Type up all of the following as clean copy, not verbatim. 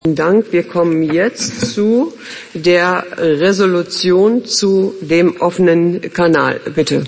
Vielen Dank. Wir kommen jetzt zu der Resolution zu dem offenen Kanal. Bitte.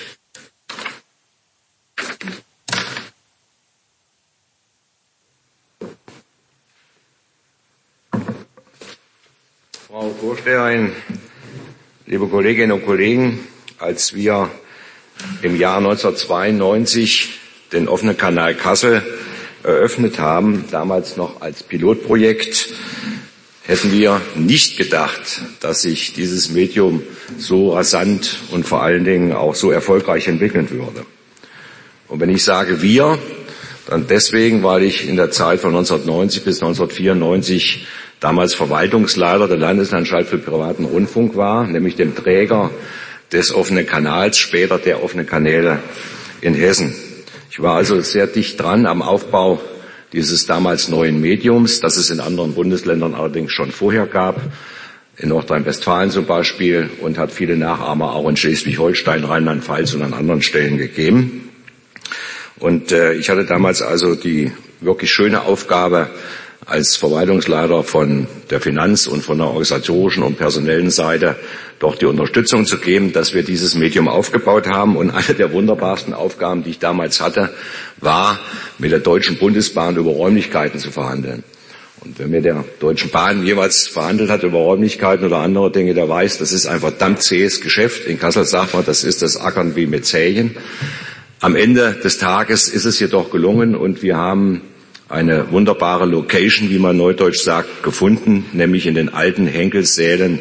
Frau Vorsteherin, liebe Kolleginnen und Kollegen, als wir im Jahr 1992 den offenen Kanal Kassel eröffnet haben, damals noch als Pilotprojekt, hätten wir nicht gedacht, dass sich dieses Medium so rasant und vor allen Dingen auch so erfolgreich entwickeln würde. Und wenn ich sage wir, dann deswegen, weil ich in der Zeit von 1990 bis 1994 damals Verwaltungsleiter der Landesanstalt für privaten Rundfunk war, nämlich dem Träger des offenen Kanals, später der offenen Kanäle in Hessen. Ich war also sehr dicht dran am Aufbau dieses damals neuen Mediums, das es in anderen Bundesländern allerdings schon vorher gab, in Nordrhein-Westfalen zum Beispiel, und hat viele Nachahmer auch in Schleswig-Holstein, Rheinland-Pfalz und an anderen Stellen gegeben. Und ich hatte damals also die wirklich schöne Aufgabe, als Verwaltungsleiter von der Finanz- und von der organisatorischen und personellen Seite doch die Unterstützung zu geben, dass wir dieses Medium aufgebaut haben. Und eine der wunderbarsten Aufgaben, die ich damals hatte, war, mit der Deutschen Bundesbahn über Räumlichkeiten zu verhandeln. Und wer mit der Deutschen Bahn jeweils verhandelt hat über Räumlichkeiten oder andere Dinge, der weiß, das ist ein verdammt zähes Geschäft. In Kassel sagt man, das ist das Ackern wie mit Zähchen. Am Ende des Tages ist es jedoch gelungen und wir haben eine wunderbare Location, wie man neudeutsch sagt, gefunden, nämlich in den alten Henkelsälen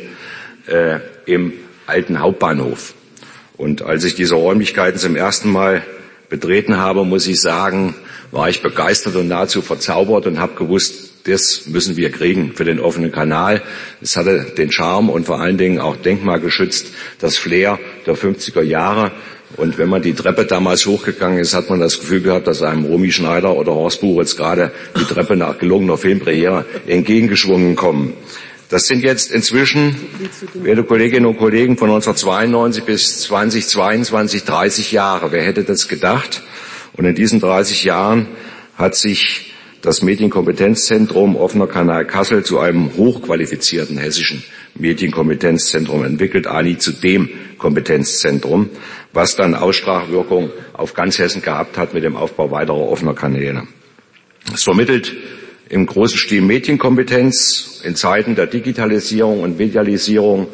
im alten Hauptbahnhof. Und als ich diese Räumlichkeiten zum ersten Mal betreten habe, muss ich sagen, war ich begeistert und nahezu verzaubert und habe gewusst, das müssen wir kriegen für den offenen Kanal. Es hatte den Charme und vor allen Dingen auch denkmalgeschützt das Flair der 50er Jahre. Und wenn man die Treppe damals hochgegangen ist, hat man das Gefühl gehabt, dass einem Romy Schneider oder Horst Buchholz gerade die Treppe nach gelungener Filmpremiere entgegengeschwungen kommen. Das sind jetzt inzwischen, werte Kolleginnen und Kollegen, von 1992 bis 2022 30 Jahre. Wer hätte das gedacht? Und in diesen 30 Jahren hat sich das Medienkompetenzzentrum Offener Kanal Kassel zu einem hochqualifizierten hessischen Medienkompetenzzentrum entwickelt, ani zu dem Kompetenzzentrum, was dann Ausstrahlwirkung auf ganz Hessen gehabt hat mit dem Aufbau weiterer offener Kanäle. Es vermittelt im großen Stil Medienkompetenz in Zeiten der Digitalisierung und Medialisierung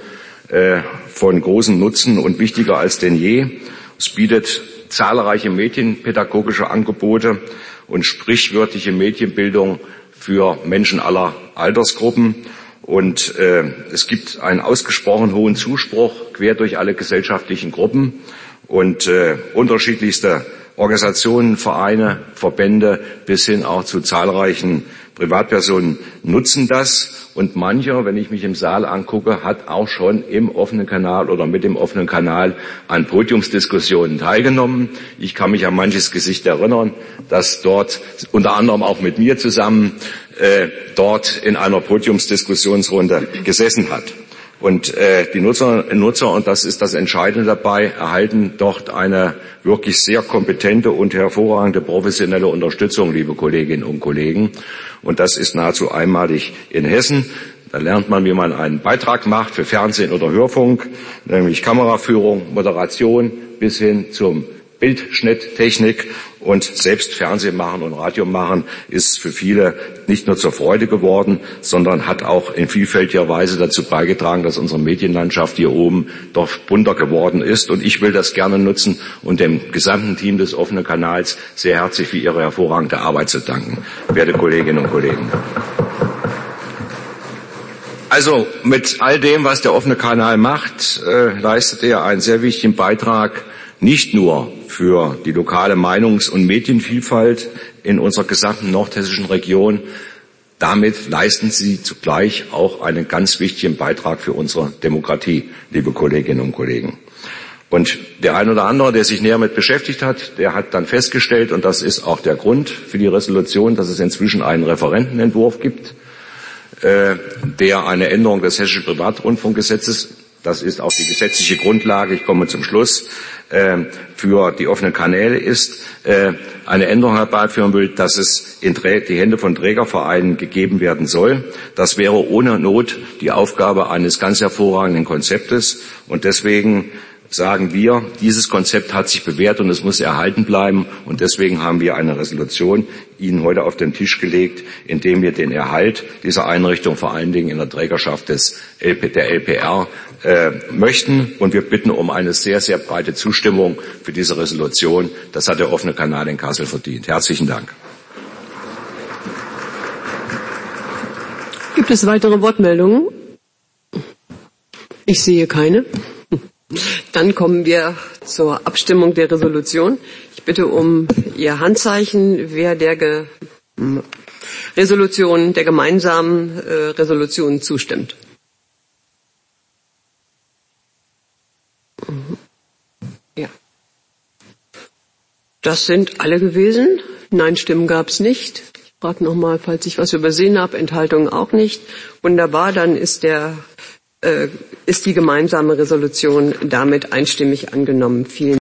von großem Nutzen und wichtiger als denn je. Es bietet zahlreiche medienpädagogische Angebote und sprichwörtliche Medienbildung für Menschen aller Altersgruppen. Und es gibt einen ausgesprochen hohen Zuspruch quer durch alle gesellschaftlichen Gruppen und unterschiedlichste Organisationen, Vereine, Verbände bis hin auch zu zahlreichen Privatpersonen nutzen das. Und mancher, wenn ich mich im Saal angucke, hat auch schon im offenen Kanal oder mit dem offenen Kanal an Podiumsdiskussionen teilgenommen. Ich kann mich an manches Gesicht erinnern, das dort unter anderem auch mit mir zusammen dort in einer Podiumsdiskussionsrunde gesessen hat. Und die Nutzer, und das ist das Entscheidende dabei, erhalten dort eine wirklich sehr kompetente und hervorragende professionelle Unterstützung, liebe Kolleginnen und Kollegen. Und das ist nahezu einmalig in Hessen. Da lernt man, wie man einen Beitrag macht für Fernsehen oder Hörfunk, nämlich Kameraführung, Moderation bis hin zum Bildschnitttechnik. Und selbst Fernsehen machen und Radio machen ist für viele nicht nur zur Freude geworden, sondern hat auch in vielfältiger Weise dazu beigetragen, dass unsere Medienlandschaft hier oben doch bunter geworden ist. Und ich will das gerne nutzen und dem gesamten Team des offenen Kanals sehr herzlich für ihre hervorragende Arbeit zu danken, werte Kolleginnen und Kollegen. Also mit all dem, was der offene Kanal macht, leistet er einen sehr wichtigen Beitrag, nicht nur für die lokale Meinungs- und Medienvielfalt in unserer gesamten nordhessischen Region. Damit leisten sie zugleich auch einen ganz wichtigen Beitrag für unsere Demokratie, liebe Kolleginnen und Kollegen. Und der ein oder andere, der sich näher mit beschäftigt hat, der hat dann festgestellt, und das ist auch der Grund für die Resolution, dass es inzwischen einen Referentenentwurf gibt, der eine Änderung des Hessischen Privatrundfunkgesetzes, das ist auch die gesetzliche Grundlage, ich komme zum Schluss, für die offenen Kanäle ist, eine Änderung herbeiführen will, dass es in die Hände von Trägervereinen gegeben werden soll. Das wäre ohne Not die Aufgabe eines ganz hervorragenden Konzeptes. Und deswegen sagen wir, dieses Konzept hat sich bewährt und es muss erhalten bleiben. Und deswegen haben wir eine Resolution Ihnen heute auf den Tisch gelegt, in dem wir den Erhalt dieser Einrichtung vor allen Dingen in der Trägerschaft der LPR möchten. Und wir bitten um eine sehr, sehr breite Zustimmung für diese Resolution. Das hat der offene Kanal in Kassel verdient. Herzlichen Dank. Gibt es weitere Wortmeldungen? Ich sehe keine. Dann kommen wir zur Abstimmung der Resolution. Ich bitte um Ihr Handzeichen, wer der gemeinsamen Resolution zustimmt. Ja. Das sind alle gewesen. Nein-Stimmen gab es nicht. Ich frage nochmal, falls ich was übersehen habe. Enthaltungen auch nicht. Wunderbar, dann ist die gemeinsame Resolution damit einstimmig angenommen. Vielen